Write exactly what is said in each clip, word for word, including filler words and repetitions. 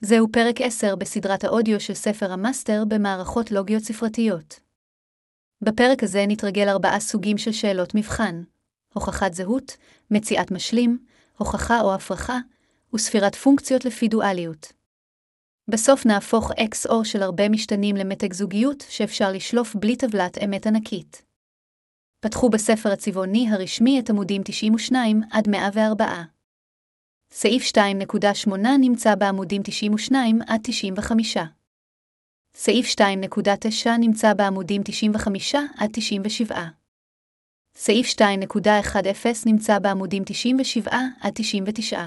זהו פרק עשר בסדרת האודיו של ספר המאסטר במערכות לוגיות ספרתיות. בפרק הזה נתרגל ארבעה סוגים של שאלות מבחן: הוכחת זהות, מציאת משלים, הוכחה או הפרחה, וספירת פונקציות לפי דואליות. בסוף נהפוך אקס אור של הרבה משתנים למתג זוגיות שאפשר לשלוף בלי טבלת אמת ענקית. פתחו בספר הצבעוני הרשמי את עמודים תשעים ושתיים עד מאה וארבע. סעיף שתיים נקודה שמונה נמצא בעמודים תשעים ושתיים עד תשעים וחמש. סעיף שתיים נקודה תשע נמצא בעמודים תשעים וחמש עד תשעים ושבע. סעיף שתיים נקודה עשר נמצא בעמודים תשעים ושבע עד תשעים ותשע.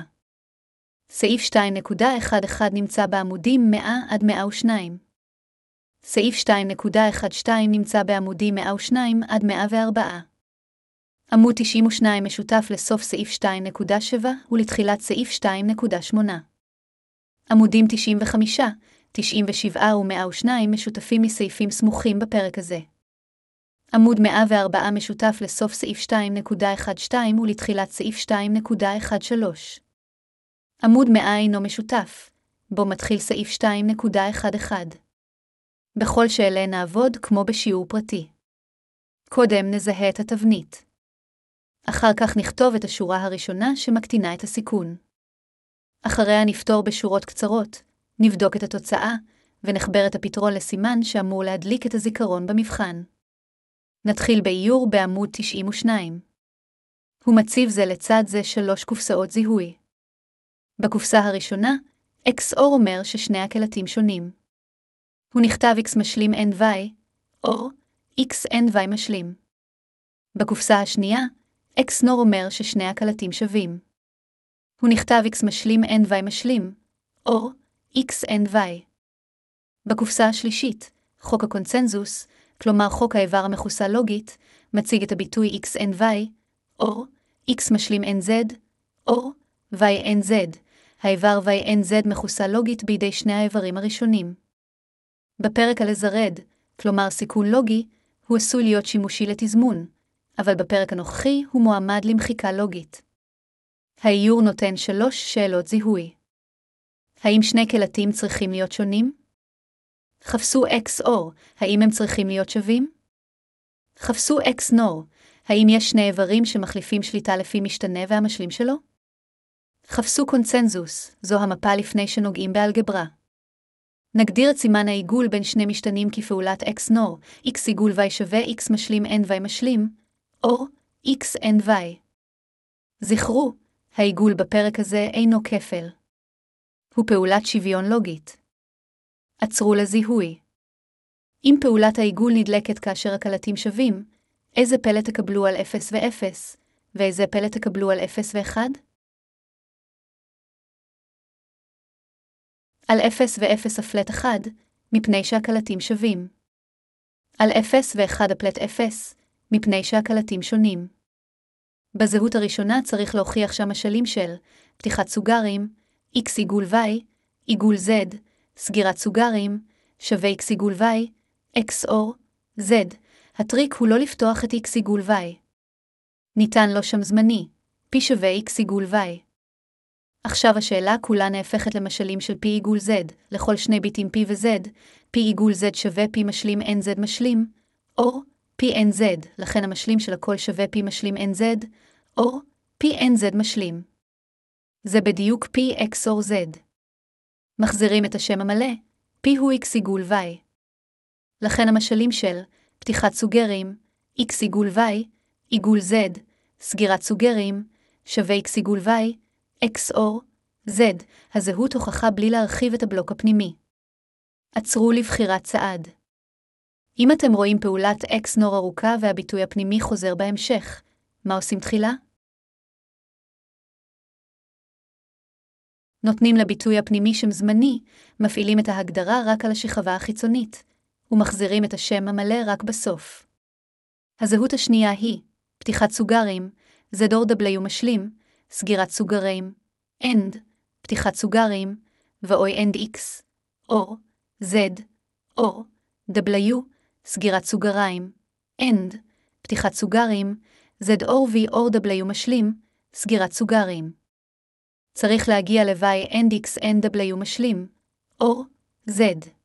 סעיף שתיים נקודה אחת עשרה נמצא בעמודים מאה עד מאה ושתיים. סעיף שתיים נקודה אחת עשרה נמצא בעמודים מאה ושתיים עד מאה וארבע. עמוד תשעים ושתיים משותף לסוף סעיף שתיים נקודה שבע ולתחילת סעיף שתיים נקודה שמונה. עמודים תשעים וחמש, תשעים ושבע ו-מאה ושתיים משותפים מסעיפים סמוכים בפרק הזה. עמוד מאה וארבע משותף לסוף סעיף שתיים נקודה אחת עשרה ולתחילת סעיף שתיים נקודה שלושים. עמוד מאה אינו משותף, בו מתחיל סעיף שתיים נקודה אחת. בכל שאלה נעבוד כמו בשיעור פרטי. קודם נזהה את התבנית. אחר כך נכתוב את השורה הראשונה שמקטינה את הסיכון. אחריה נפתור בשורות קצרות, נבדוק את התוצאה, ונחבר את הפתרון לסימן שאמור להדליק את הזיכרון במבחן. נתחיל באיור בעמוד תשעים ושתיים. הוא מציב זה לצד זה שלוש קופסאות זיהוי. בקופסה הראשונה, X אור אומר ששני הקלטים שונים. הוא נכתב X משלים N Y, או X N Y משלים. בקופסה השנייה, X נור אומר ששני הקלטים שווים. הוא נכתב X משלים N Y משלים, או X N Y. בקופסה השלישית, חוק הקונצנזוס, כלומר חוק האיבר המכוסה לוגית, מציג את הביטוי X N Y, או X משלים N Z, או Y N Z. האיבר Y N Z מכוסה לוגית בידי שני האיברים הראשונים. בפרק על לזרד, כלומר סיכון לוגי, הוא עשוי להיות שימושי לתזמון, אבל בפרק הנוכחי הוא מועמד למחיקה לוגית. האיור נותן שלוש שאלות זיהוי. האם שני קלטים צריכים להיות שונים? חפשו X אור, האם הם צריכים להיות שווים? חפשו X נור, האם יש שני איברים שמחליפים שליטה לפי משתנה והמשלים שלו? חפשו קונצנזוס, זו המפה לפני שנוגעים באלגברה. נגדיר את סימן העיגול בין שני משתנים כפעולת X נור, X עיגול Y שווה X משלים N Y משלים, או X N Y. זכרו, העיגול בפרק הזה אינו כפל. הוא פעולת שוויון לוגית. עצרו לזיהוי. אם פעולת העיגול נדלקת כאשר הקלטים שווים, איזה פלט תקבלו על אפס ו-אפס, ואיזה פלט תקבלו על אפס ו-אחד? על אפס ו-אפס הפלט אחד, מפני שהקלטים שווים. על אפס ו-אחד הפלט אפס, מפני שהקלטים שונים. בזהות הראשונה צריך להוכיח שהמשלים של פתיחת סוגרים, X עיגול Y, עיגול Z, סגירת סוגרים, שווה X עיגול Y, X אור, Z. הטריק הוא לא לפתוח את X עיגול Y. ניתן לו שם זמני, P שווה X עיגול Y. עכשיו השאלה כולה נהפכת למשלים של P עיגול Z, לכל שני ביטים P ו-Z, P עיגול Z שווה P משלים N Z משלים, או P N Z, לכן המשלים של הכל שווה P משלים N Z, או P N Z משלים. זה בדיוק P X אור Z. מחזירים את השם המלא, P הוא X עיגול Y. לכן המשלים של פתיחת סוגרים, X עיגול Y, עיגול Z, סגירת סוגרים, שווה X עיגול Y, X אור, Z, הזהות הוכחה בלי להרחיב את הבלוק הפנימי. עצרו לבחירת צעד. אם אתם רואים פעולת X נור ארוכה והביטוי הפנימי חוזר בהמשך, מה עושים תחילה? נותנים לביטוי הפנימי שם זמני, מפעילים את ההגדרה רק על השכבה החיצונית, ומחזירים את השם המלא רק בסוף. הזהות השנייה היא פתיחת סוגרים, Z אור W משלים, סגירת סוגרים, end, פתיחת סוגרים, ואוי end X, או, Z, או, W, סגירת סוגריים, end, פתיחת סוגרים, Z או V או W משלים, סגירת סוגרים. צריך להגיע ל-Y end X N W משלים, או Z.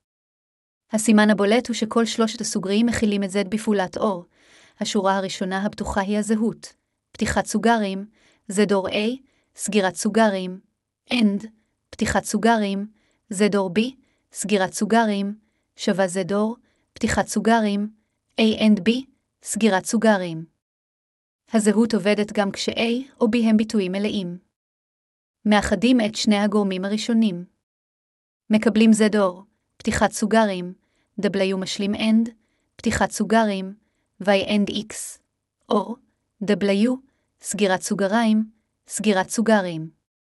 הסימן הבולט הוא שכל שלושת הסוגריים מכילים את Z בפעולת אור. השורה הראשונה הפתוחה היא הזהות. פתיחת סוגרים, Z אור A, סגירת סוגרים, end, פתיחת סוגרים, Z אור B, סגירת סוגרים, שווה Z אור, פתיחת סוגרים, A and B, סגירת סוגרים. הזהות עובדת גם כש-A או B הם ביטויים מלאים. מאחדים את שני הגורמים הראשונים. מקבלים Z אור, פתיחת סוגרים, W משלים end, פתיחת סוגרים, Y end X, או W, סגירת סוגריים, סגירת סוגרים.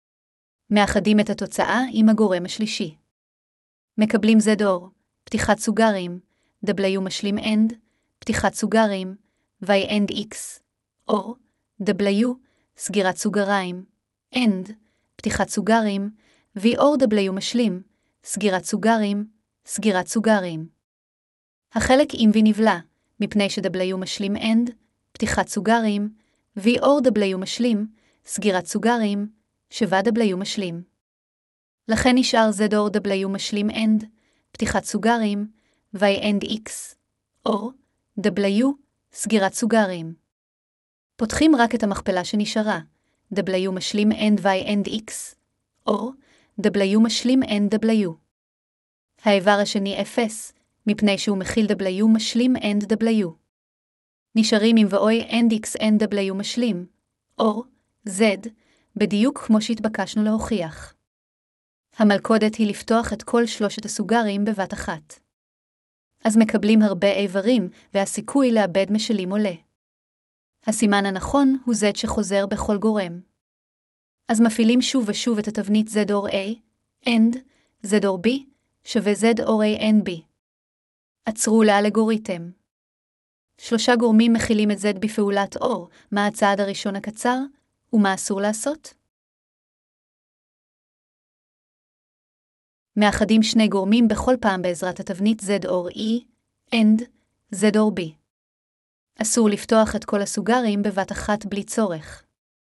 מאחדים את התוצאה עם הגורם השלישי. מקבלים Z אור, פתיחת סוגרים, W משלים end, פתיחת סוגרים, Y end X, או W, סגירת סוגריים, end, פתיחת סוגרים, V אור W משלים, סגירת סוגרים, סגירת סוגרים. החלק עם V נבלע, מפני ש-W משלים end, פתיחת סוגרים, V אור W משלים, סגירת סוגרים, שווה W משלים. לכן נשאר Z אור W משלים end, פתיחת סוגרים, Y end X, או W, סגירת סוגרים. פותחים רק את המכפלה שנשארה, W משלים end Y end X, או W משלים end W. האיבר השני אפס, מפני שהוא מכיל W משלים end W. נשארים עם ואוי end X end W משלים, או Z, בדיוק כמו שהתבקשנו להוכיח. המלכודת היא לפתוח את כל שלושת הסוגרים בבת אחת. אז מקבלים הרבה איברים, והסיכוי לאבד משלים עולה. הסימן הנכון הוא Z שחוזר בכל גורם. אז מפעילים שוב ושוב את התבנית Z אור A, end, Z אור B, שווה Z אור A N B. עצרו לאלגוריתם. שלושה גורמים מכילים את Z בפעולת אור, מה הצעד הראשון הקצר, ומה אסור לעשות? מאחדים שני גורמים בכל פעם בעזרת התבנית Z אור E, end, Z אור B. אסור לפתוח את כל הסוגרים בבת אחת בלי צורך.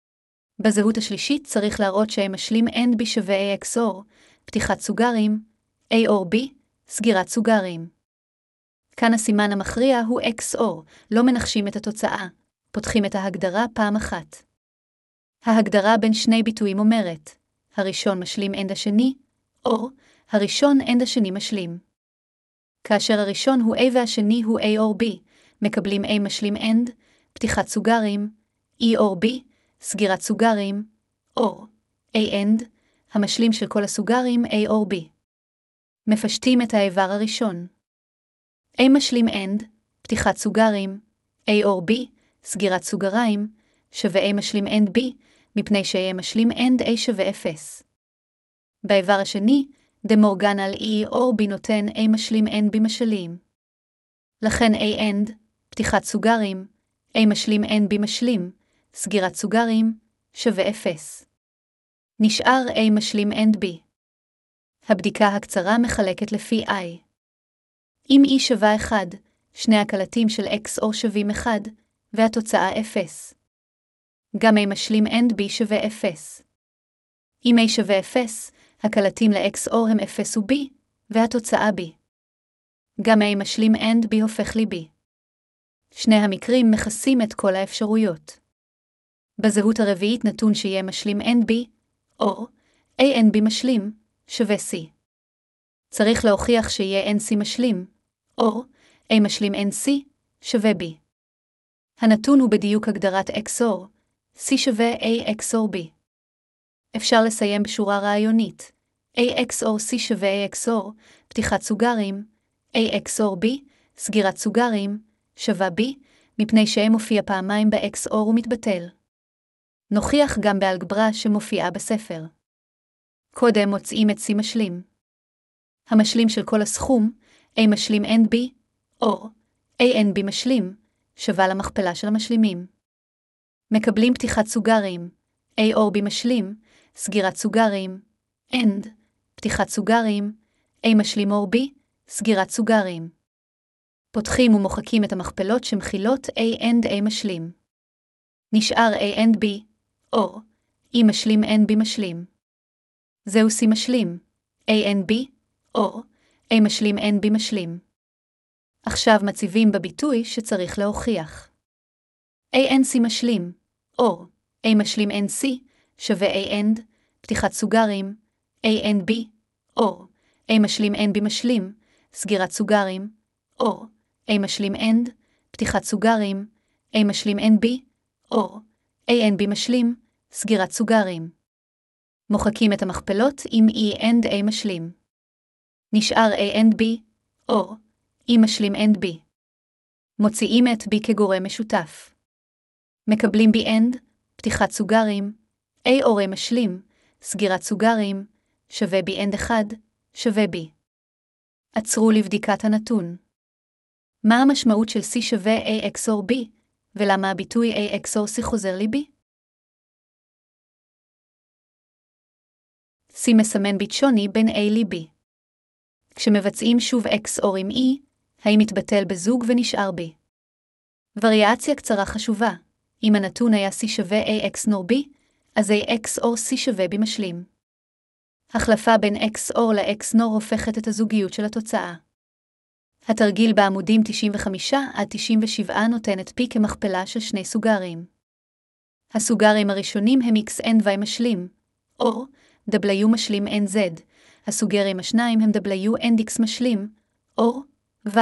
בזהות השלישית צריך להראות שהם משלים end B שווה A X אור, פתיחת סוגרים, A אור B, סגירת סוגרים. כאן הסימן המכריע הוא X אור, לא מנחשים את התוצאה, פותחים את ההגדרה פעם אחת. ההגדרה בין שני ביטויים אומרת, הראשון משלים end השני, או הראשון end השני משלים. כאשר הראשון הוא A והשני הוא A אור B, מקבלים A משלים end, פתיחת סוגרים, E אור B, סגירת סוגרים, או A end, המשלים של כל הסוגרים A אור B. מפשטים את האיבר הראשון. A משלים end, פתיחת סוגרים, A אור B, סגירת סוגריים, שווה A משלים end B, מפני ש-A משלים end A שווה אפס. באיבר השני, דה מורגן על E אור B נותן A משלים end B משלים. לכן A end, פתיחת סוגרים, A משלים end B משלים, סגירת סוגרים, שווה אפס. נשאר A משלים end B. הבדיקה הקצרה מחלקת לפי I. אם E שווה אחד, שני הקלטים של X אור שווים אחד, והתוצאה אפס. גם A משלים end B שווה אפס. אם A שווה אפס, הקלטים ל-X אור הם אפס ו-B, והתוצאה B. גם A משלים end B הופך ל-B. שני המקרים מכסים את כל האפשרויות. בזהות הרביעית נתון שיהיה משלים end B, או A N B משלים, שווה C. צריך להוכיח שיהיה N C משלים, או A משלים N C, שווה B. הנתון הוא בדיוק הגדרת X אור, C שווה A X אור B. אפשר לסיים בשורה רעיונית. A X אור C שווה A X אור, פתיחת סוגרים, A X אור B, סגירת סוגרים, שווה B, מפני ש-A מופיע פעמיים ב-X אור ומתבטל. נוכיח גם באלגברה שמופיעה בספר. קודם מוצאים את C משלים. המשלים של כל הסכום, A משלים N B, או A N B משלים, שווה למכפלה של המשלימים. מקבלים פתיחת סוגרים, A אור B משלים, סגירת סוגרים, end, פתיחת סוגרים, A משלים אור B, סגירת סוגרים. פותחים ומוחקים את המכפלות שמכילות A and A משלים. נשאר A and B, או E משלים N B משלים. זהו C משלים, A and B, או A משלים N B משלים. עכשיו מציבים בביטוי שצריך להוכיח. A N C משלים, או A משלים N C שווה A N, פתיחת סוגרים, A N B, או A משלים N B משלים, סגירת סוגרים, או A משלים N, פתיחת סוגרים, A משלים N B, או A N B משלים, סגירת סוגרים. מוחקים את המכפלות עם E and A משלים. נשאר A and B, או E משלים and B. מוציאים את B כגורם משותף. מקבלים B and, פתיחת סוגרים, A או A משלים, סגירת סוגרים, שווה B and אחד, שווה B. עצרו לבדיקת הנתון. מה המשמעות של C שווה A XOR B, ולמה הביטוי A XOR C חוזר לי B? C מסמן ביט שוני בין A ל-B. כשמבצעים שוב XOR עם E, האם מתבטל בזוג ונשאר B. וריאציה קצרה חשובה. אם הנתון היה C שווה A XOR B, אז A XOR C שווה B משלים. החלפה בין XOR ל-XNOR הופכת את הזוגיות של התוצאה. התרגיל בעמודים תשעים וחמש עד תשעים ושבע נותן את P כמכפלה של שני סוגרים. הסוגרים הראשונים הם X and Y משלים, או W משלים N Z. הסוגרים השניים הם W and X משלים, או Y.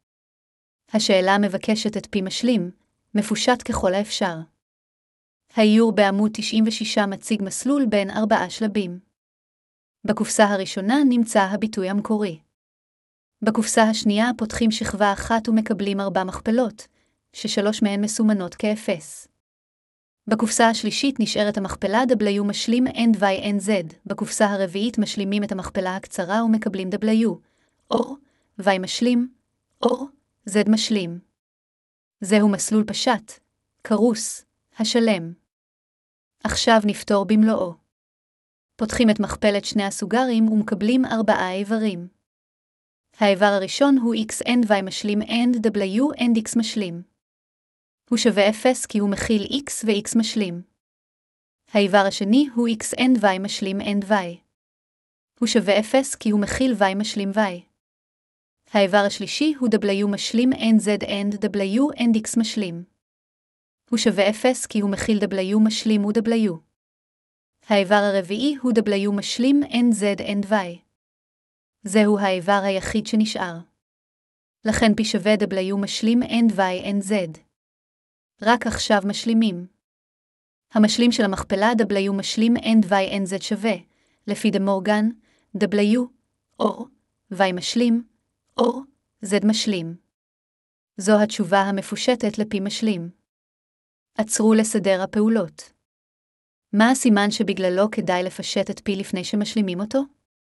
השאלה מבקשת את P משלים, מפושט ככל האפשר. האיור בעמוד תשעים ושש מציג מסלול בין ארבעה שלבים. בקופסה הראשונה נמצא הביטוי המקורי. בקופסה השנייה פותחים שכבה אחת ומקבלים ארבע מכפלות, ששלוש מהן מסומנות כאפס. בקופסה השלישית נשארת המכפלה W משלים N Y N Z. בקופסה הרביעית משלימים את המכפלה הקצרה ומקבלים W, או Y משלים, או Z משלים. זהו מסלול פשט, קרוס, השלם. עכשיו נפתור במלואו. פותחים את מכפלת שני הסוגרים ומקבלים ארבעה איברים. האיבר הראשון הוא X and Y משלים and W and X משלים. הוא שווה אפס כי הוא מכיל X ו-X משלים. האיבר השני הוא X and Y משלים and Y. הוא שווה אפס כי הוא מכיל Y משלים Y. האיבר השלישי הוא W משלים and Z and W and X משלים. הוא שווה אפס כי הוא מכיל W משלים ו-W. האיבר הרביעי הוא W משלים and Z and Y. זהו האיבר היחיד שנשאר. לכן P שווה W משלים and Y and Z. רק עכשיו משלימים. המשלים של המכפלה W משלים and Y and Z שווה, לפי דה מורגן, W, או Y משלים, או Z משלים. זו התשובה המפושטת ל-P משלים. עצרו לסדר הפעולות. מה הסימן שבגללו כדאי לפשט את P לפני שמשלימים אותו?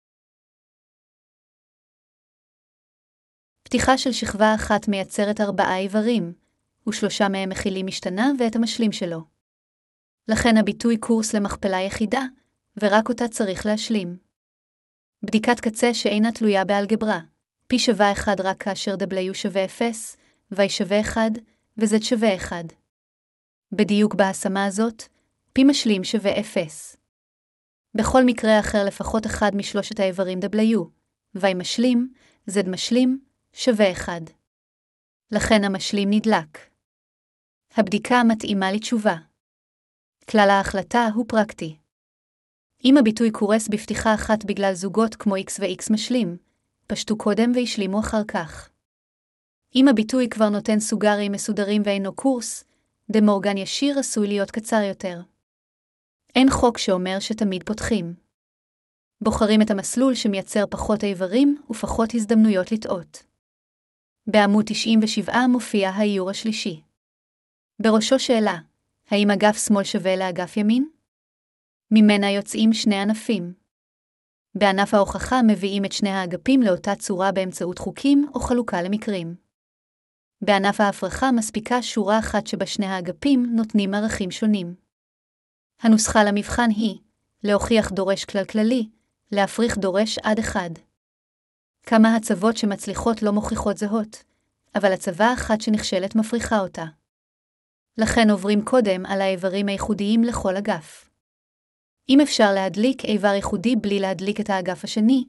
פתיחה של שכבה אחת מייצרת ארבעה איברים, ושלושה מהם מכילים משתנה ואת המשלים שלו. לכן הביטוי קורס למכפלה יחידה, ורק אותה צריך להשלים. בדיקת קצה שאינה תלויה באלגברה. P שווה אחד רק כאשר W שווה אפס, Y שווה אחד, ו-Z שווה אחד. בדיוק בהשמה הזאת, P משלים שווה אפס. בכל מקרה אחר לפחות אחד משלושת האיברים W, Y משלים, Z משלים, שווה אחד. לכן המשלים נדלק. הבדיקה מתאימה לתשובה. כלל ההחלטה הוא פרקטי. אם הביטוי קורס בפתיחה אחת בגלל זוגות כמו X ו-X משלים, פשטו קודם וישלימו אחר כך. אם הביטוי כבר נותן סוגרים מסודרים ואינו קורס, דה מורגן ישיר עשוי להיות קצר יותר. אין חוק שאומר שתמיד פותחים. בוחרים את המסלול שמייצר פחות איברים ופחות הזדמנויות לטעות. בעמוד תשעים ושבע מופיע האיור השלישי. בראשו שאלה, האם אגף שמאל שווה לאגף ימין? ממנה יוצאים שני ענפים. בענף ההוכחה מביאים את שני האגפים לאותה צורה באמצעות חוקים או חלוקה למקרים. בענף ההפרחה מספיקה שורה אחת שבה שני האגפים נותנים ערכים שונים. הנוסחה למבחן היא, להוכיח דורש כלל כללי, להפריך דורש עד אחד. כמה הצוות שמצליחות לא מוכיחות זהות, אבל הצבה אחת שנכשלת מפריחה אותה. לכן עוברים קודם על האיברים הייחודיים לכל אגף. אם אפשר להדליק איבר ייחודי בלי להדליק את האגף השני,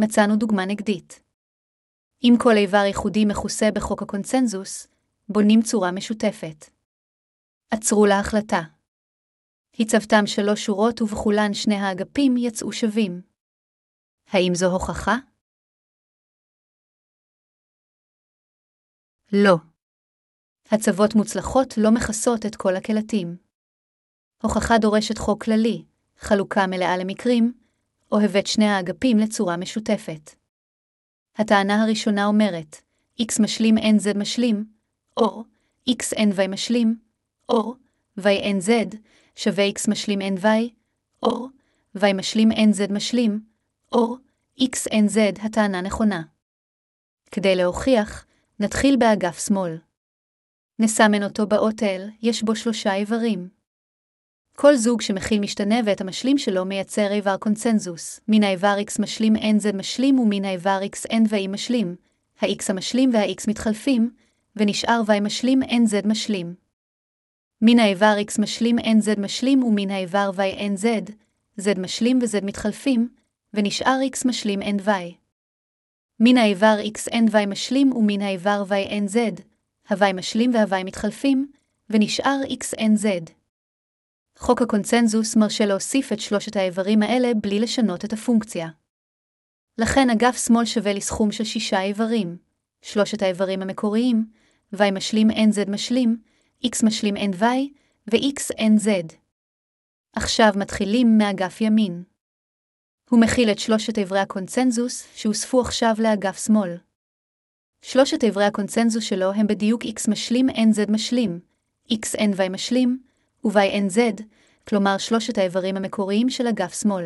מצאנו דוגמה נגדית. אם כל איבר ייחודי מכוסה בחוק הקונצנזוס, בונים צורה משותפת. עצרו להחלטה. הצבתם שלוש שורות ובכולן שני האגפים יצאו שווים. האם זו הוכחה? לא. הצבות מוצלחות לא מכסות את כל הקלטים. הוכחה דורשת חוק כללי, חלוקה מלאה למקרים, או הבאת שני האגפים לצורה משותפת. הטענה הראשונה אומרת, x משלים nz משלים, או x ny משלים, או y nz שווה x משלים ny, או y משלים nz משלים, או x nz הטענה נכונה. כדי להוכיח, נתחיל באגף שמאל. נסמן אותו באות L, יש בו שלושה איברים. כל זוג שמכיל משתנה ואת המשלים שלו מייצר איבר קונצנזוס, מן האיבר x משלים nz משלים ומן האיבר x ny משלים, ה-x המשלים וה-x מתחלפים, ונשאר y משלים nz משלים. מן האיבר x משלים nz משלים ומן האיבר y nz, z משלים ו-z מתחלפים, ונשאר x משלים ny. מן האיבר x ny משלים ומן האיבר y nz, ה-y משלים וה-y מתחלפים, ונשאר x nz. חוק הקונצנזוס מרשה להוסיף את שלושת האיברים האלה בלי לשנות את הפונקציה. לכן אגף שמאל שווה לסכום של שישה איברים, שלושת האיברים המקוריים, y משלים nz משלים, x משלים ny ו-x nz. עכשיו מתחילים מאגף ימין. הוא מכיל את שלושת איברי הקונצנזוס שהוספו עכשיו לאגף שמאל. שלושת איברי הקונצנזוס שלו הם בדיוק x משלים nz משלים, x ny משלים, ו-y nz, כלומר שלושת האיברים המקוריים של אגף שמאל.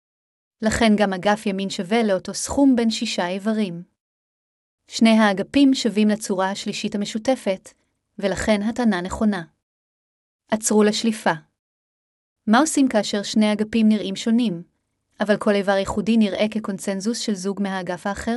לכן גם אגף ימין שווה לאותו סכום בין שישה איברים. שני האגפים שווים לצורה השלישית המשותפת, ולכן הטענה נכונה. עצרו לשליפה. מה עושים כאשר שני אגפים נראים שונים, אבל כל איבר ייחודי נראה כקונצנזוס של זוג מהאגף האחר?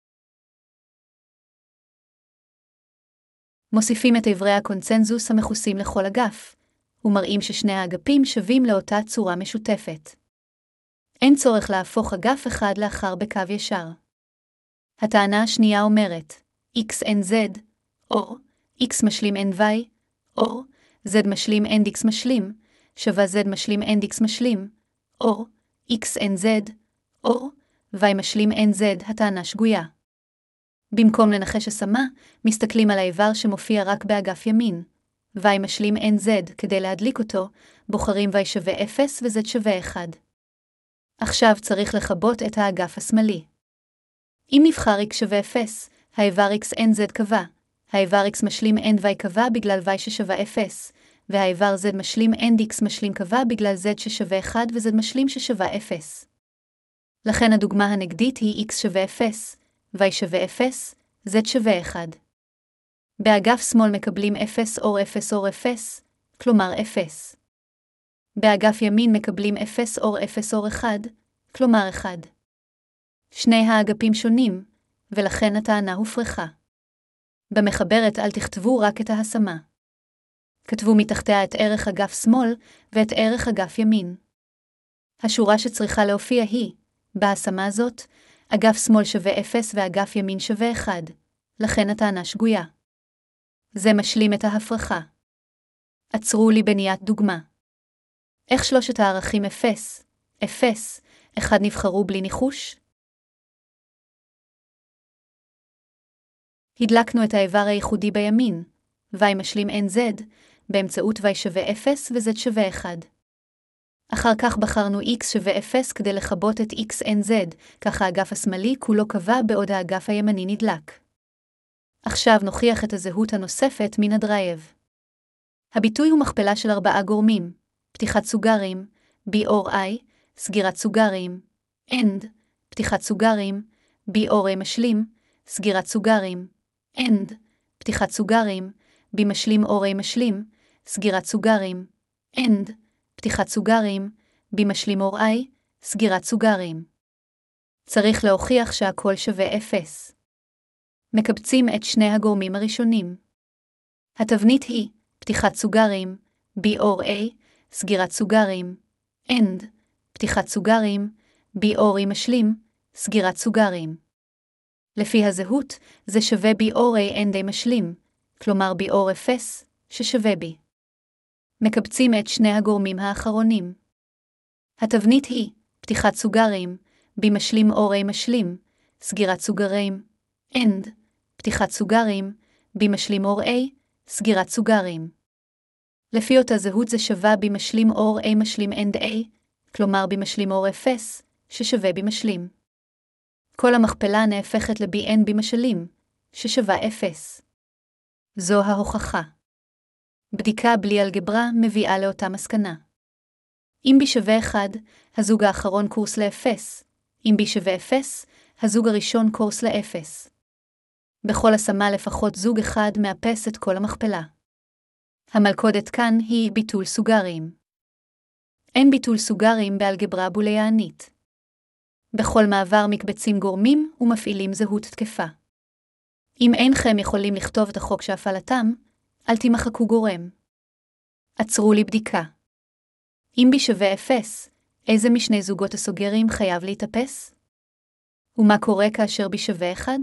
מוסיפים את איברי הקונצנזוס המכוסים לכל אגף, ומראים ששני האגפים שווים לאותה צורה משותפת. אין צורך להפוך אגף אחד לאחר בקו ישר. הטענה השנייה אומרת, x nz, או x משלים ny, או z משלים ndx משלים, שווה z משלים ndx משלים, או x nz, או y משלים nz הטענה שגויה. במקום לנחש השמה, מסתכלים על האיבר שמופיע רק באגף ימין, y משלים nz כדי להדליק אותו, בוחרים y שווה אפס ו-z שווה אחד. עכשיו צריך לכבות את האגף השמאלי. אם נבחר x שווה אפס, האיבר x nz קבע, האיבר x משלים ny קבע בגלל y ששווה אפס, והאיבר z משלים ndx משלים קבע בגלל z ששווה אחד ו-z משלים ששווה אפס. לכן הדוגמה הנגדית היא x שווה אפס, y שווה אפס, z שווה אחד. באגף שמאל מקבלים אפס אור אפס אור אפס, כלומר אפס. באגף ימין מקבלים אפס אור אפס אור אחד, כלומר אחד. שני האגפים שונים, ולכן הטענה הופרכה. במחברת אל תכתבו רק את ההשמה. כתבו מתחתיה את ערך אגף שמאל ואת ערך אגף ימין. השורה שצריכה להופיע היא, בהשמה הזאת, אגף שמאל שווה אפס ואגף ימין שווה אחד, לכן הטענה שגויה. זה משלים את ההפרחה. עצרו לי בניית דוגמה. איך שלושת הערכים אפס, אפס, אחד נבחרו בלי ניחוש? הדלקנו את האיבר הייחודי בימין, y משלים nz, באמצעות y שווה אפס ו-z שווה אחד. אחר כך בחרנו x שווה אפס כדי לכבות את x nz, כך האגף השמאלי כולו קבע בעוד האגף הימני נדלק. עכשיו נוכיח את הזהות הנוספת מן הדרייב. הביטוי הוא מכפלה של ארבעה גורמים, פתיחת סוגרים, b or i, סגירת סוגרים, end, פתיחת סוגרים, b or a משלים, סגירת סוגרים, end, פתיחת סוגרים, b משלים or a משלים, סגירת סוגרים, end, פתיחת סוגרים, b משלים or i, סגירת סוגרים. צריך להוכיח שהכל שווה אפס. מקבצים את שני הגורמים הראשונים. התבנית היא פתיחת סוגרים, b or a, סגירת סוגרים, end, פתיחת סוגרים, b or a משלים, סגירת סוגרים. לפי הזהות, זה שווה בי אור A N די משלים, כלומר בי אור אפס, ששווה בי. מקבצים את שני הגורמים האחרונים. התבנית היא, פתיחת סוגרים, בי משלים אור A משלים, סגירת סוגרים, end, פתיחת סוגרים, בי משלים אור A, סגירת סוגרים. לפי אותה זהות זה שווה בי משלים אור A משלים end A, כלומר בי משלים אור אפס, ששווה בי משלים. כל המכפלה נהפכת לבי n בי משלים, ששווה אפס. זו ההוכחה. בדיקה בלי אלגברה מביאה לאותה מסקנה. אם בי שווה אחד, הזוג האחרון קורס לאפס. אם בי שווה אפס, הזוג הראשון קורס לאפס. בכל השמה לפחות זוג אחד מאפס את כל המכפלה. המלכודת כאן היא ביטול סוגרים. אין ביטול סוגרים באלגברה בוליאנית. בכל מעבר מקבצים גורמים ומפעילים זהות תקפה. אם אינכם יכולים לכתוב את החוק שהפעלתם, אל תמחקו גורם. עצרו לי בדיקה. אם בי שווה אפס, איזה משני זוגות הסוגרים חייב להתאפס? ומה קורה כאשר בי שווה אחד?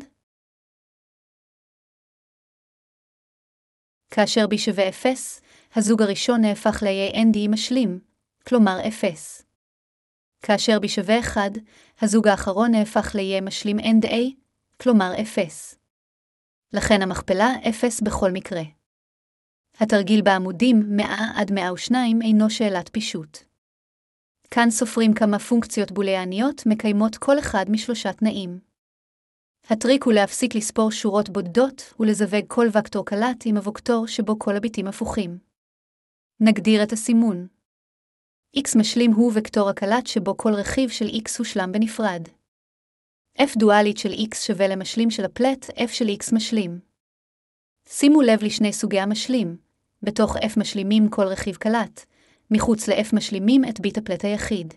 כאשר בי שווה אפס, הזוג הראשון נהפך ל-A N D משלים, כלומר אפס. כאשר בי שווה אחד, הזוג האחרון נהפך ל-A משלים end A, כלומר אפס. לכן המכפלה אפס בכל מקרה. התרגיל בעמודים מאה עד מאה ושתיים אינו שאלת פישוט. כאן סופרים כמה פונקציות בוליאניות מקיימות כל אחד משלושה תנאים. הטריק הוא להפסיק לספור שורות בודדות ולזווג כל וקטור קלט עם הווקטור שבו כל הביטים הפוכים. נגדיר את הסימון. X משלים הוא וקטור הקלט שבו כל רכיב של X הושלם בנפרד. F דואלית של X שווה למשלים של הפלט F של X משלים. שימו לב לשני סוגי המשלים. בתוך F משלימים כל רכיב קלט, מחוץ ל-F משלימים את ביט הפלט היחיד.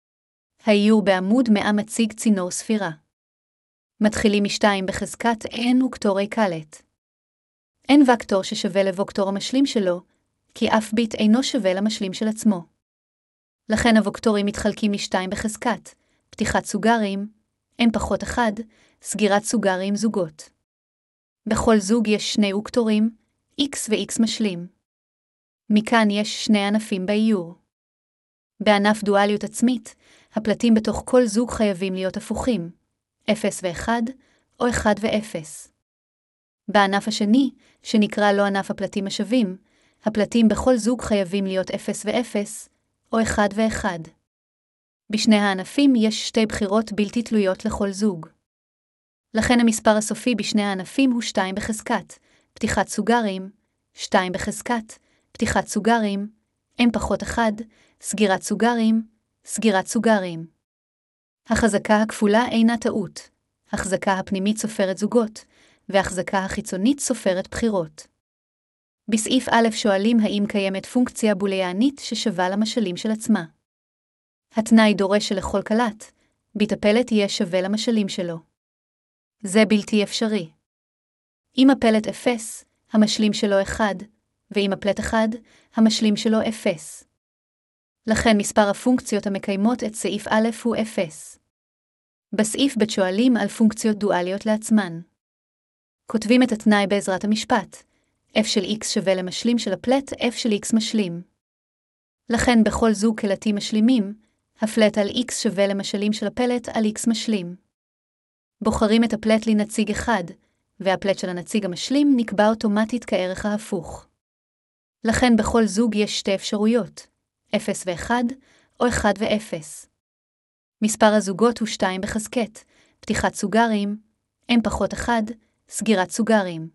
האיור בעמוד מאה מציג צינור ספירה. מתחילים משתיים בחזקת n וקטורי קלט. אין וקטור ששווה לווקטור המשלים שלו, כי אף ביט אינו שווה למשלים של עצמו. לכן הווקטורים מתחלקים משתיים בחזקת, פתיחת סוגרים, n פחות אחד, סגירת סוגרים זוגות. בכל זוג יש שני וקטורים, x ו-x משלים. מכאן יש שני ענפים באיור. בענף דואליות עצמית, הפלטים בתוך כל זוג חייבים להיות הפוכים, אפס ו-אחד, או אחד ו-אפס. בענף השני, שנקרא לו ענף הפלטים השווים, הפלטים בכל זוג חייבים להיות אפס ו-אפס, או אחד ו-אחד. בשני הענפים יש שתי בחירות בלתי תלויות לכל זוג. לכן המספר הסופי בשני הענפים הוא שתיים בחזקת, פתיחת סוגרים, שתיים בחזקת, פתיחת סוגרים, n פחות אחד, סגירת סוגרים, סגירת סוגרים. החזקה הכפולה אינה טעות. החזקה הפנימית סופרת זוגות, והחזקה החיצונית סופרת בחירות. בסעיף א' שואלים האם קיימת פונקציה בוליאנית ששווה למשלים של עצמה. התנאי דורש שלכל קלט, ביט הפלט יהיה שווה למשלים שלו. זה בלתי אפשרי. אם הפלט אפס, המשלים שלו אחד, ואם הפלט אחד, המשלים שלו אפס. לכן מספר הפונקציות המקיימות את סעיף א' הוא אפס. בסעיף ב' שואלים על פונקציות דואליות לעצמן. כותבים את התנאי בעזרת המשפט. f של x שווה למשלים של הפלט f של x משלים. לכן בכל זוג קלטים משלימים, הפלט על x שווה למשלים של הפלט על x משלים. בוחרים את הפלט לנציג אחד, והפלט של הנציג המשלים נקבע אוטומטית כערך ההפוך. לכן בכל זוג יש שתי אפשרויות, אפס ו-אחד, או אחד ו-אפס. מספר הזוגות הוא שתיים בחזקת, פתיחת סוגרים, n פחות אחד, סגירת סוגרים.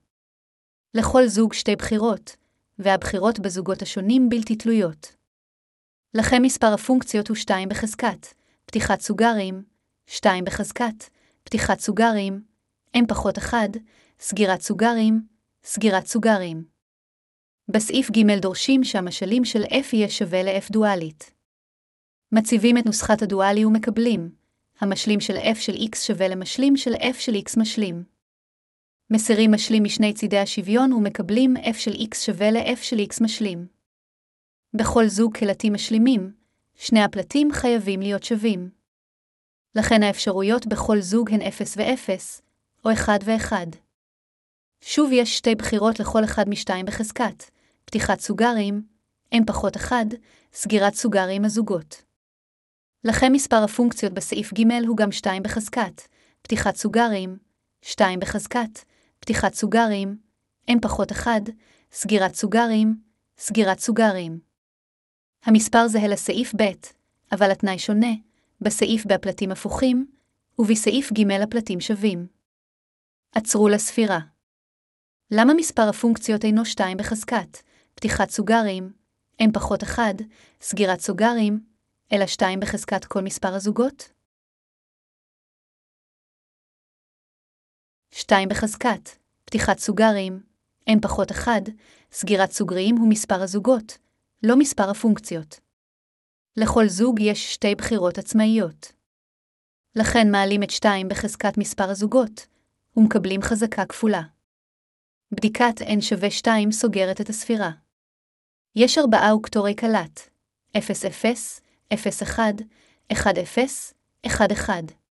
לכל זוג שתי בחירות, והבחירות בזוגות השונים בלתי תלויות. לכן מספר הפונקציות הוא שתיים בחזקת, פתיחת סוגרים, שתיים בחזקת, פתיחת סוגרים, n פחות אחד, סגירת סוגרים, סגירת סוגרים. בסעיף ג' דורשים שהמשלים של f יהיה שווה ל-f דואלית. מציבים את נוסחת הדואלי ומקבלים, המשלים של f של x שווה למשלים של f של x משלים. מסירים משלים משני צידי השוויון ומקבלים f של x שווה ל-f של x משלים. בכל זוג קלטים משלימים, שני הפלטים חייבים להיות שווים. לכן האפשרויות בכל זוג הן אפס ו-אפס, או אחד ו-אחד. שוב יש שתי בחירות לכל אחד משתיים בחזקת, פתיחת סוגרים, n פחות אחד, סגירת סוגרים הזוגות. לכן מספר הפונקציות בסעיף ג' הוא גם שתיים בחזקת, פתיחת סוגרים, שתיים בחזקת, פתיחת סוגרים, n פחות אחד, סגירת סוגרים, סגירת סוגרים. המספר זהה לסעיף ב', אבל התנאי שונה, בסעיף בהפלטים הפוכים, ובסעיף ג' הפלטים שווים. עצרו לספירה. למה מספר הפונקציות אינו שתיים בחזקת, פתיחת סוגרים, n פחות אחד, סגירת סוגרים, אלא שתיים בחזקת כל מספר הזוגות? שתיים בחזקת, פתיחת סוגרים, n פחות אחד, סגירת סוגרים הוא מספר הזוגות, לא מספר הפונקציות. לכל זוג יש שתי בחירות עצמאיות. לכן מעלים את שתיים בחזקת מספר הזוגות, ומקבלים חזקה כפולה. בדיקת n שווה שתיים סוגרת את הספירה. יש ארבעה וקטורי קלט, אפס אפס, אפס אחד, אחד אפס, אחד אחד.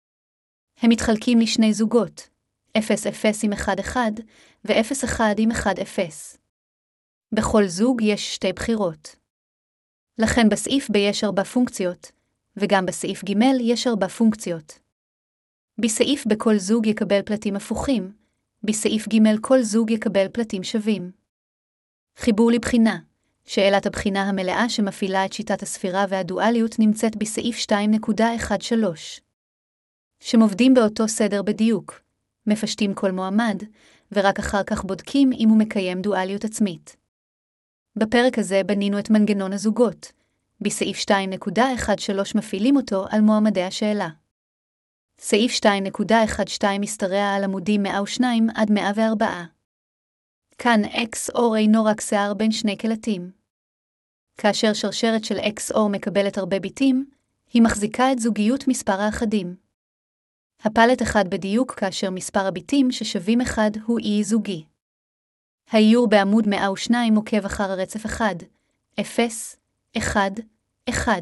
הם מתחלקים לשני זוגות, אפס אפס עם אחד אחד, ו-אפס אחד עם אחד אפס. בכל זוג יש שתי בחירות. לכן בסעיף ב יש ארבע פונקציות, וגם בסעיף ג' יש ארבע פונקציות. בסעיף בכל זוג יקבל פלטים הפוכים, בסעיף ג' כל זוג יקבל פלטים שווים. חיבור לבחינה. שאלת הבחינה המלאה שמפעילה את שיטת הספירה והדואליות נמצאת בסעיף שתיים נקודה אחת שלוש. שמובדים באותו סדר בדיוק, מפשטים כל מועמד, ורק אחר כך בודקים אם הוא מקיים דואליות עצמית. בפרק הזה בנינו את מנגנון הזוגות. בסעיף שתיים נקודה אחת שלוש מפעילים אותו על מועמדי השאלה. סעיף שתיים נקודה אחת שתיים משתרע על עמודים מאה ושתיים עד מאה וארבע. כאן X O R אינו רק שיער בין שני קלטים. כאשר שרשרת של X O R מקבלת הרבה ביטים, היא מחזיקה את זוגיות מספר האחדים. הפלט אחד בדיוק כאשר מספר הביטים ששווים אחד הוא אי זוגי. האיור בעמוד מאה ושתיים עוקב אחר הרצף אחד, אפס, אחד, אחד.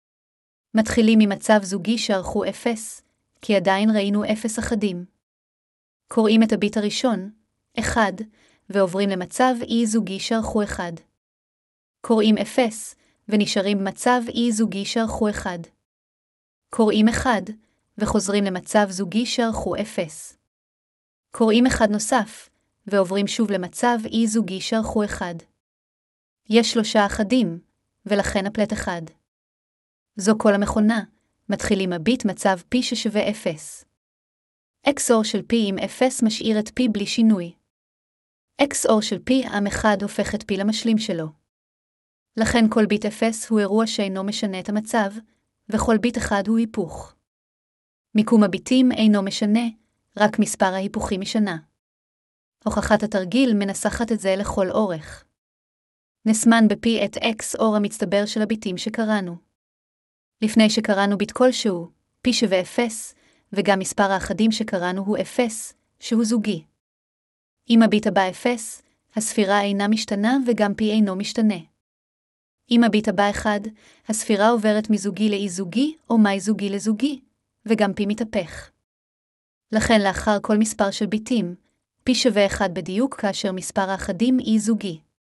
מתחילים ממצב זוגי שערכו אפס, כי עדיין ראינו אפס אחדים. קוראים את הביט הראשון, אחד, ועוברים למצב אי זוגי שערכו אחד. קוראים אפס, ונשארים במצב אי זוגי שערכו אחד. קוראים אחד, וחוזרים למצב זוגי שערכו אפס. קוראים אחד נוסף, ועוברים שוב למצב אי זוגי שערכו אחד. יש שלושה אחדים, ולכן הפלט אחד. זו כל המכונה, מתחילים הביט מצב P ששווה אפס. X O R של P עם אפס משאיר את P בלי שינוי. X O R של P עם אחד הופך את P למשלים שלו. לכן כל ביט אפס הוא אירוע שאינו משנה את המצב, וכל ביט אחד הוא היפוך. מיקום הביטים אינו משנה, רק מספר ההיפוכים משנה. הוכחת התרגיל מנסחת את זה לכל אורך. נסמן ב-P את X O R המצטבר של הביטים שקראנו. לפני שקראנו ביט כלשהו, P שווה אפס, וגם מספר האחדים שקראנו הוא אפס, שהוא זוגי. אם הביט הבא אפס, הספירה אינה משתנה וגם P אינו משתנה. אם הביט הבא אחד, הספירה עוברת מזוגי לאי זוגי או מאי זוגי לזוגי, וגם P מתהפך. לכן לאחר כל מספר של ביטים, P שווה אחד בדיוק כאשר מספר האחדים אי זוגי.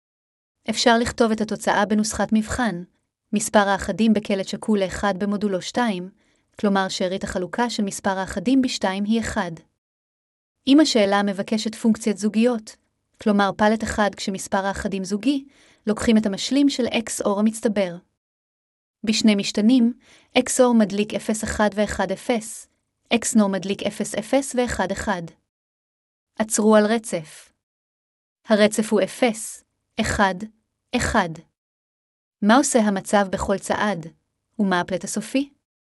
אפשר לכתוב את התוצאה בנוסחת מבחן, מספר האחדים בקלט שקול ל-אחד במודולו שתיים, כלומר שארית החלוקה של מספר האחדים ב-שתיים היא אחד. אם השאלה מבקשת פונקציית זוגיות, כלומר פלט אחד כשמספר האחדים זוגי, לוקחים את המשלים של X O R המצטבר. בשני משתנים, X O R מדליק אפס אחת ו-אחד אפס, X N O R מדליק אפס אפס ו-אחד אחד. עצרו על רצף. הרצף הוא אפס, אחד, אחד. מה עושה המצב בכל צעד, ומה הפלט הסופי?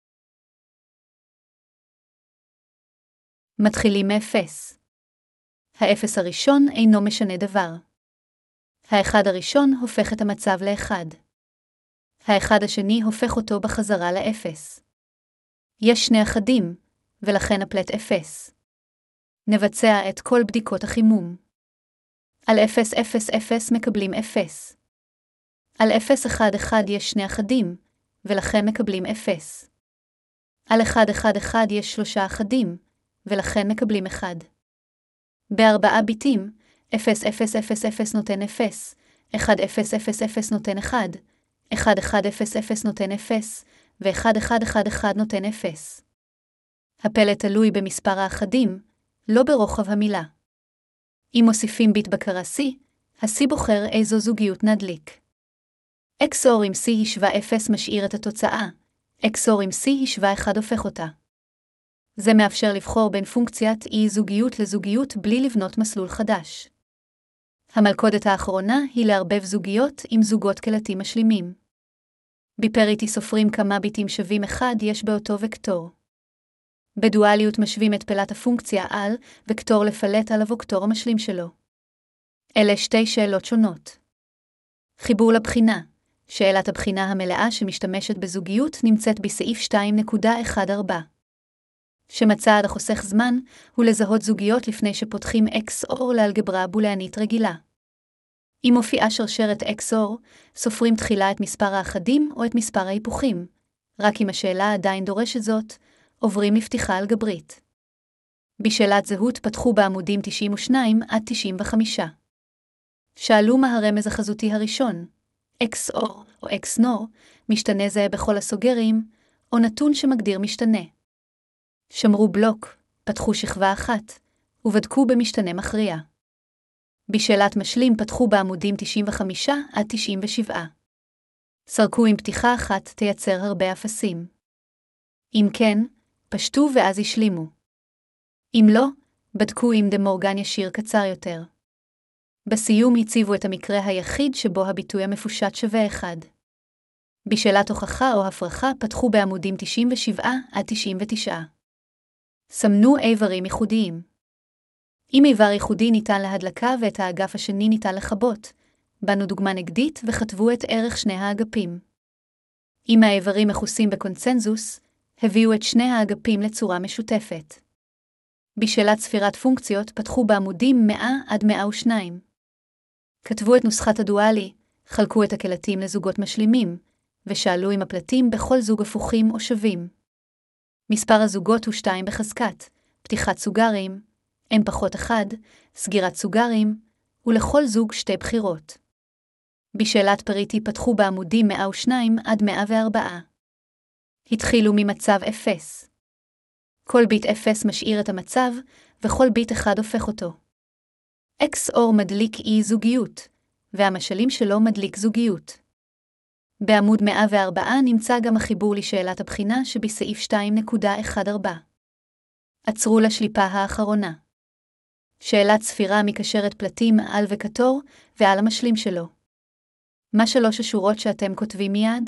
מתחילים מאפס. האפס הראשון אינו משנה דבר. האחד הראשון הופך את המצב לאחד. האחד השני הופך אותו בחזרה לאפס. יש שני אחדים, ולכן הפלט אפס. נבצע את כל בדיקות החימום. על אפס אפס אפס מקבלים אפס. על אפס אחד אחד יש שני אחדים, ולכן מקבלים אפס. על אחד אחד אחד יש שלושה אחדים, ולכן מקבלים אחד. בארבעה ביטים, אפס אפס אפס אפס נותן אפס, אחד אפס אפס אפס נותן אחד, אחד אחד אפס אפס נותן אפס, ו-אחד אחד אחד אחד נותן אפס. הפלט תלוי במספר האחדים, לא ברוחב המילה. אם מוסיפים ביט בקרה C, ה-C בוחר איזו זוגיות נדליק. X אור עם C היא שווה אפס משאיר את התוצאה, X אור עם C היא שווה אחד הופך אותה. זה מאפשר לבחור בין פונקציית אי זוגיות לזוגיות בלי לבנות מסלול חדש. המלכודת האחרונה היא לערבב זוגיות עם זוגות קלטים משלימים. בפריטי סופרים כמה ביטים שווים אחד יש באותו וקטור. בדואליות משווים את פלט הפונקציה על וקטור לפלט על הווקטור המשלים שלו. אלה שתי שאלות שונות. חיבור לבחינה. שאלת הבחינה המלאה שמשתמשת בזוגיות נמצאת בסעיף שתיים נקודה אחת ארבע. שמצעד החוסך זמן הוא לזהות זוגיות לפני שפותחים X אור לאלגברה בוליאנית רגילה. אם מופיעה שרשרת X אור, סופרים תחילה את מספר האחדים או את מספר ההיפוכים. רק אם השאלה עדיין דורשת זאת, עוברים לפתיחה אלגברית. בשאלת זהות פתחו בעמודים תשעים ושתיים עד תשעים וחמש. שאלו מה הרמז החזותי הראשון, X אור או X נור, משתנה זה בכל הסוגרים, או נתון שמגדיר משתנה. שמרו בלוק, פתחו שכבה אחת, ובדקו במשתנה מכריע. בשאלת משלים פתחו בעמודים תשעים וחמש עד תשעים ושבע. סרקו עם פתיחה אחת תייצר הרבה אפסים. אם כן, פשטו ואז השלימו. אם לא, בדקו עם דה מורגן ישיר קצר יותר. בסיום הציבו את המקרה היחיד שבו הביטוי המפושט שווה אחד. בשאלת הוכחה או הפרחה פתחו בעמודים תשעים ושבע עד תשעים ותשע. סמנו איברים ייחודיים. אם איבר ייחודי ניתן להדלקה ואת האגף השני ניתן לחבות, בנו דוגמה נגדית וכתבו את ערך שני האגפים. אם האיברים מכוסים בקונצנזוס, הביאו את שני האגפים לצורה משותפת. בשאלת ספירת פונקציות פתחו בעמודים מאה עד מאה ושתיים. כתבו את נוסחת הדואלי, חלקו את הקלטים לזוגות משלימים, ושאלו אם הפלטים בכל זוג הפוכים או שווים. מספר הזוגות הוא שתיים בחזקת, פתיחת סוגרים, n פחות אחד, סגירת סוגרים, ולכל זוג שתי בחירות. בשאלת פריטי פתחו בעמודים מאה ושתיים עד מאה וארבע. התחילו ממצב אפס. כל ביט אפס משאיר את המצב, וכל ביט אחד הופך אותו. X אור מדליק אי זוגיות, והמשלים שלו מדליק זוגיות. בעמוד מאה וארבע נמצא גם החיבור לשאלת הבחינה שבסעיף שתיים נקודה אחת ארבע. עצרו לשליפה האחרונה. שאלת ספירה מקשרת פלטים על וכתור ועל המשלים שלו. מה שלוש השורות שאתם כותבים מיד?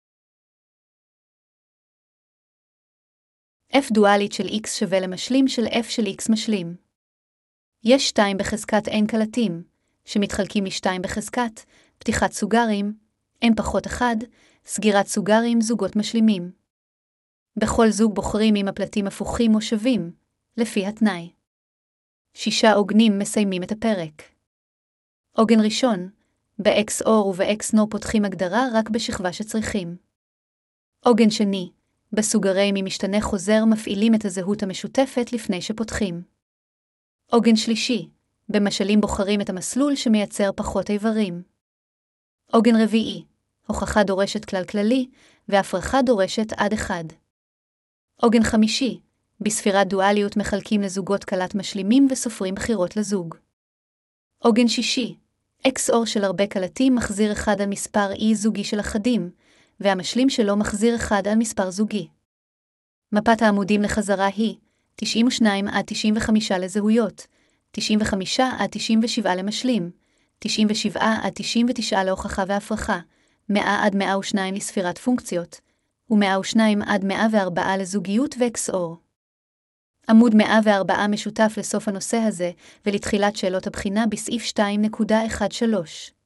F דואלית של X שווה למשלים של F של X משלים. יש שתיים בחזקת n קלטים, שמתחלקים מ-שתיים בחזקת, פתיחת סוגרים, n פחות אחד, סגירת סוגרים זוגות משלימים. בכל זוג בוחרים אם הפלטים הפוכים או שווים, לפי התנאי. שישה עוגנים מסיימים את הפרק. עוגן ראשון, ב-X אור וב-X נור פותחים הגדרה רק בשכבה שצריכים. עוגן שני, בסוגרים עם משתנה חוזר מפעילים את הזהות המשותפת לפני שפותחים. עוגן שלישי, במשלים בוחרים את המסלול שמייצר פחות איברים. עוגן רביעי, הוכחה דורשת כלל כללי, והפרחה דורשת עד אחד. עוגן חמישי, בספירת דואליות מחלקים לזוגות קלט משלימים וסופרים בחירות לזוג. עוגן שישי, X אור של הרבה קלטים מחזיר אחד על מספר אי זוגי של אחדים, והמשלים שלו מחזיר אחד על מספר זוגי. מפת העמודים לחזרה היא תשעים ושתיים עד תשעים וחמש לזהויות, תשעים וחמש עד תשעים ושבע למשלים, תשעים ושבע עד תשעים ותשע להוכחה והפרחה, מאה עד מאה ושתיים לספירת פונקציות, ו-מאה ושתיים עד מאה וארבע לזוגיות ו-X אור. עמוד מאה וארבע משותף לסוף הנושא הזה ולתחילת שאלות הבחינה בסעיף שתיים נקודה אחת שלוש.